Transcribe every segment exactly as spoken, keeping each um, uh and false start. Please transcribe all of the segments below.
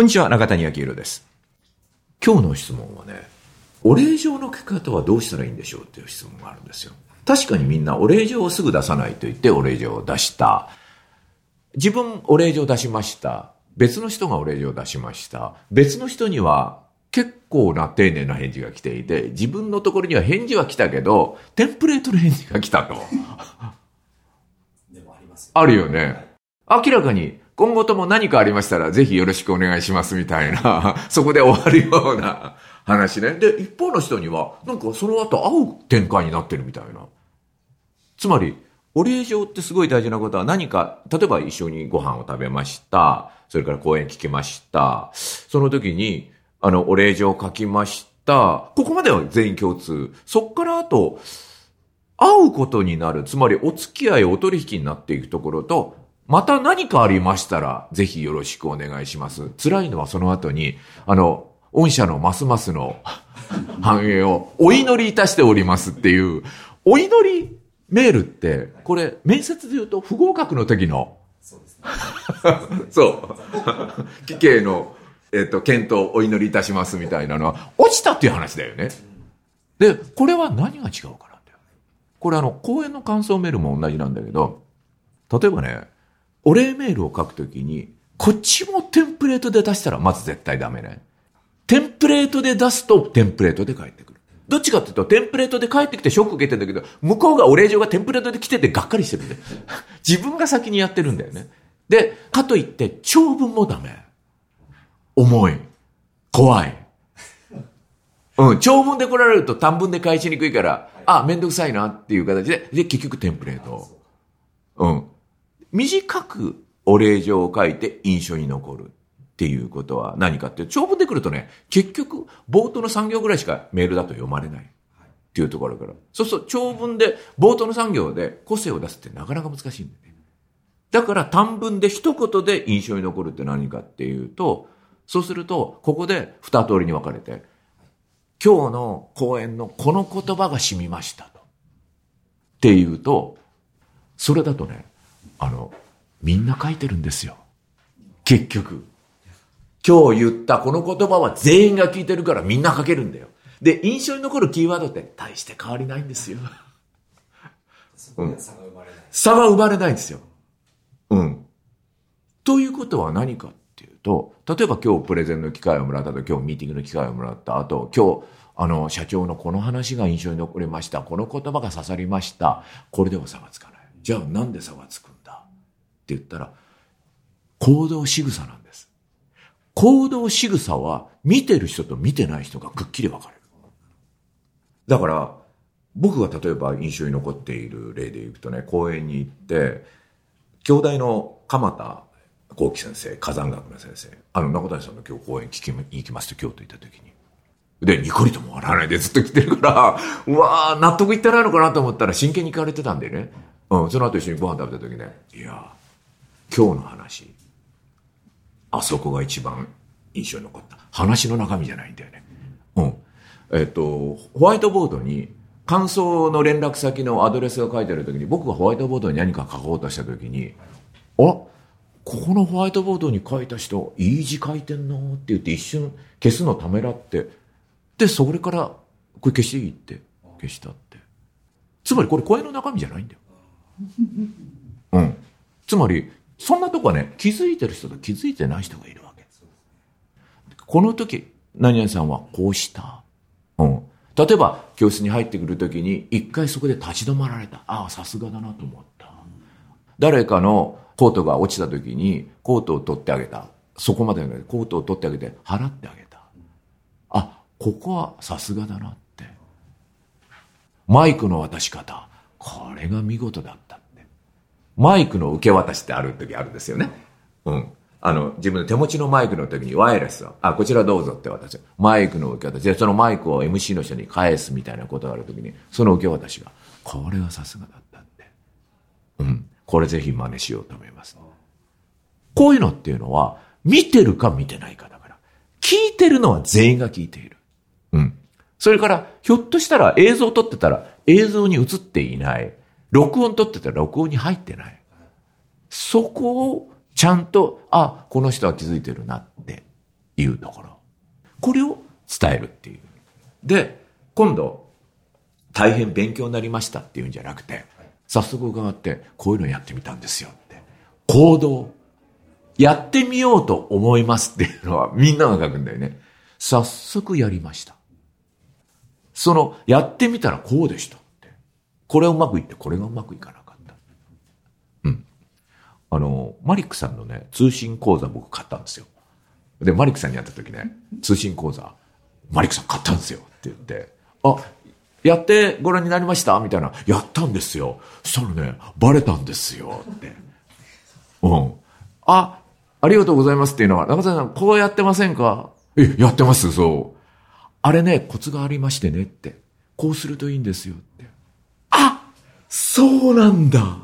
こんにちは、中谷明宏です。今日の質問はね、お礼状の書き方はどうしたらいいんでしょうっていう質問があるんですよ。確かにみんなお礼状をすぐ出さないと言ってお礼状を出した。自分お礼状出しました。別の人がお礼状を出しました。別の人には結構な丁寧な返事が来ていて、自分のところには返事は来たけど、テンプレートの返事が来たと。 でもありますよね。 あるよね。明らかに今後とも何かありましたらぜひよろしくお願いしますみたいな、そこで終わるような話ね。で、一方の人にはなんかその後会う展開になってるみたいな。つまり、お礼状ってすごい大事なことは何か、例えば一緒にご飯を食べました。それから講演聞きました。その時に、あの、お礼状を書きました。ここまでは全員共通。そっから後、会うことになる。つまり、お付き合い、お取引になっていくところと、また何かありましたら、ぜひよろしくお願いします。辛いのはその後に、あの、御社のますますの繁栄をお祈りいたしておりますっていう、お祈りメールって、これ、面接で言うと不合格の時の、 そうですね。 そう。貴兄の、えっと、検討お祈りいたしますみたいなのは、落ちたっていう話だよね。で、これは何が違うかなんだよ。これあの、講演の感想メールも同じなんだけど、例えばね、お礼メールを書くときに、こっちもテンプレートで出したらまず絶対ダメね。テンプレートで出すとテンプレートで返ってくる。どっちかっていうと、テンプレートで返ってきてショック受けてんだけど、向こうがお礼状がテンプレートで来ててがっかりしてるんだよ。自分が先にやってるんだよね。で、かといって長文もダメ。重い。怖い。うん、長文で来られると短文で返しにくいから、あ、めんどくさいなっていう形で、で、結局テンプレート。うん。短くお礼状を書いて印象に残るっていうことは何かっていう、長文で来るとね、結局冒頭のさん行ぐらいしかメールだと読まれないっていうところから、そうすると長文で冒頭のさん行で個性を出すってなかなか難しいんだよね。だから短文で一言で印象に残るって何かっていうと、そうするとここで二通りに分かれて、今日の講演のこの言葉が染みましたとっていうと、それだとね、あの、みんな書いてるんですよ。結局。今日言ったこの言葉は全員が聞いてるからみんな書けるんだよ。で、印象に残るキーワードって大して変わりないんですよ。 そこで差が生まれない。 差は生まれないんですよ。うん。ということは何かっていうと、例えば今日プレゼンの機会をもらった後、今日ミーティングの機会をもらった後、今日、あの、社長のこの話が印象に残りました。この言葉が刺さりました。これでは差がつかない。じゃあなんで差がつくんだって言ったら、行動仕草なんです。行動仕草は見てる人と見てない人がくっきり分かれる。だから僕が例えば印象に残っている例でいくとね、講演に行って京大の鎌田幸喜先生、火山学の先生、あの中谷さんの今日講演聞きに行きますと京都行った時に、でニコリとも笑わないでずっと来てるから、うわー納得いってないのかなと思ったら真剣に聞かれてたんでね。うん、その後一緒にご飯食べた時ね、いや今日の話、あそこが一番印象に残った。話の中身じゃないんだよね。うん。えっと、ホワイトボードに感想の連絡先のアドレスが書いてある時に、僕がホワイトボードに何か書こうとした時に、あ、ここのホワイトボードに書いた人、いい字書いてんのって言って一瞬消すのためらって、で、それから、これ消していいって消したって。つまりこれ声の中身じゃないんだよ。うん。つまり、そんなとこはね、気づいてる人と気づいてない人がいるわけ。この時、何々さんはこうした。うん。例えば、教室に入ってくる時に、一回そこで立ち止まられた。ああ、さすがだなと思った。誰かのコートが落ちた時に、コートを取ってあげた。そこまでのコートを取ってあげて、払ってあげた。あ、ここはさすがだなって。マイクの渡し方。これが見事だったって。マイクの受け渡しってある時あるんですよね。うん。あの、自分の手持ちのマイクの時にワイヤレスを、あ、こちらどうぞって渡す。マイクの受け渡しで、そのマイクを エムシー の人に返すみたいなことがある時に、その受け渡しが、これはさすがだったって。うん。これぜひ真似しようと思います。こういうのっていうのは、見てるか見てないかだから。聞いてるのは全員が聞いている。うん。それから、ひょっとしたら映像を撮ってたら映像に映っていない。録音撮ってたら録音に入ってない。そこをちゃんと、あ、この人は気づいてるなっていうところ。これを伝えるっていう。で、今度、大変勉強になりましたっていうんじゃなくて、早速伺って、こういうのやってみたんですよって。行動。やってみようと思いますっていうのはみんなが書くんだよね。早速やりました。その、やってみたらこうでしたって。これはうまくいって、これがうまくいかなかった。うん。あの、マリックさんのね、通信講座僕買ったんですよ。で、マリックさんに会った時ね、通信講座、マリックさん買ったんですよって言って、あ、やってご覧になりましたみたいな、やったんですよ。そしたらね、バレたんですよって。うん。あ、ありがとうございますっていうのは、中澤さん、こうやってませんか？え、やってます、そう。あれね、コツがありましてねって。こうするといいんですよって。あ、そうなんだって。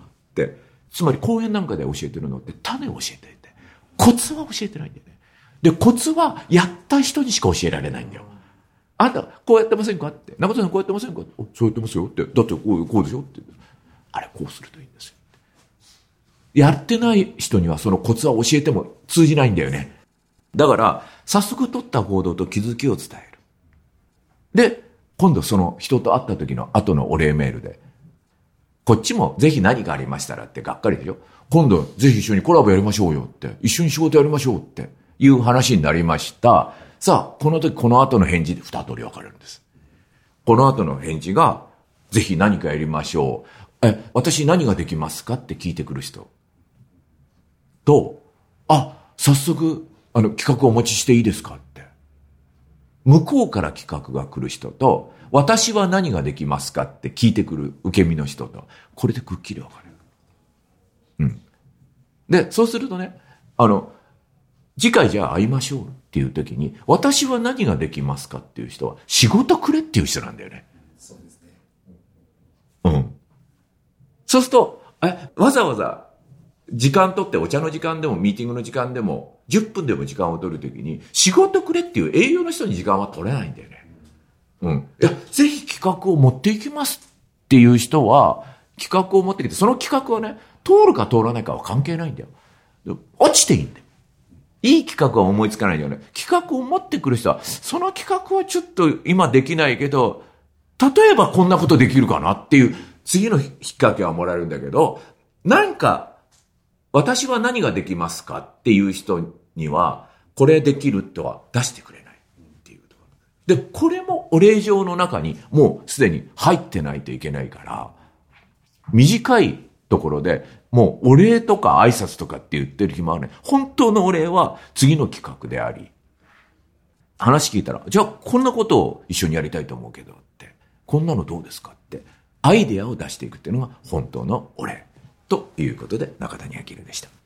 つまり講演なんかで教えてるのって種を教えていて、コツは教えてないんだよね。で、コツはやった人にしか教えられないんだよ。あんた、こうやってませんかって。中田さんこうやってませんか？そうやってますよって。だってこう、こうでしょって。あれ、こうするといいんですよ。やってない人にはそのコツは教えても通じないんだよね。だから、早速取った行動と気づきを伝える。で、今度その人と会った時の後のお礼メールで、こっちもぜひ何かありましたらってがっかりでしょ。今度ぜひ一緒にコラボやりましょうよって。一緒に仕事やりましょうっていう話になりました。さあ、この時この後の返事で二通り分かれるんです。この後の返事が、ぜひ何かやりましょう。え、私何ができますかって聞いてくる人。と、あ、早速、あの、企画をお持ちしていいですかって。向こうから企画が来る人と、私は何ができますかって聞いてくる受け身の人と、これでくっきり分かれる。うん。で、そうするとね、あの、次回じゃあ会いましょうっていう時に、私は何ができますかっていう人は、仕事くれっていう人なんだよね。 そうですね。 うん。そうすると、え、わざわざ、時間取ってお茶の時間でもミーティングの時間でもじゅっぷんでも時間を取るときに仕事くれっていう営業の人に時間は取れないんだよね。うん。いや、ぜひ企画を持っていきますっていう人は企画を持ってきて、その企画はね、通るか通らないかは関係ないんだよ。落ちていいんだよ。いい企画は思いつかないんだよね。企画を持ってくる人は、その企画はちょっと今できないけど、例えばこんなことできるかなっていう次の引っ掛けはもらえるんだけど、なんか、私は何ができますかっていう人には、これできるとは出してくれないっていうところ。で、これもお礼状の中にもうすでに入ってないといけないから、短いところでもうお礼とか挨拶とかって言ってる暇はね、本当のお礼は次の企画であり、話聞いたら、じゃあこんなことを一緒にやりたいと思うけどって、こんなのどうですかって、アイデアを出していくっていうのが本当のお礼。ということで、中谷明でした。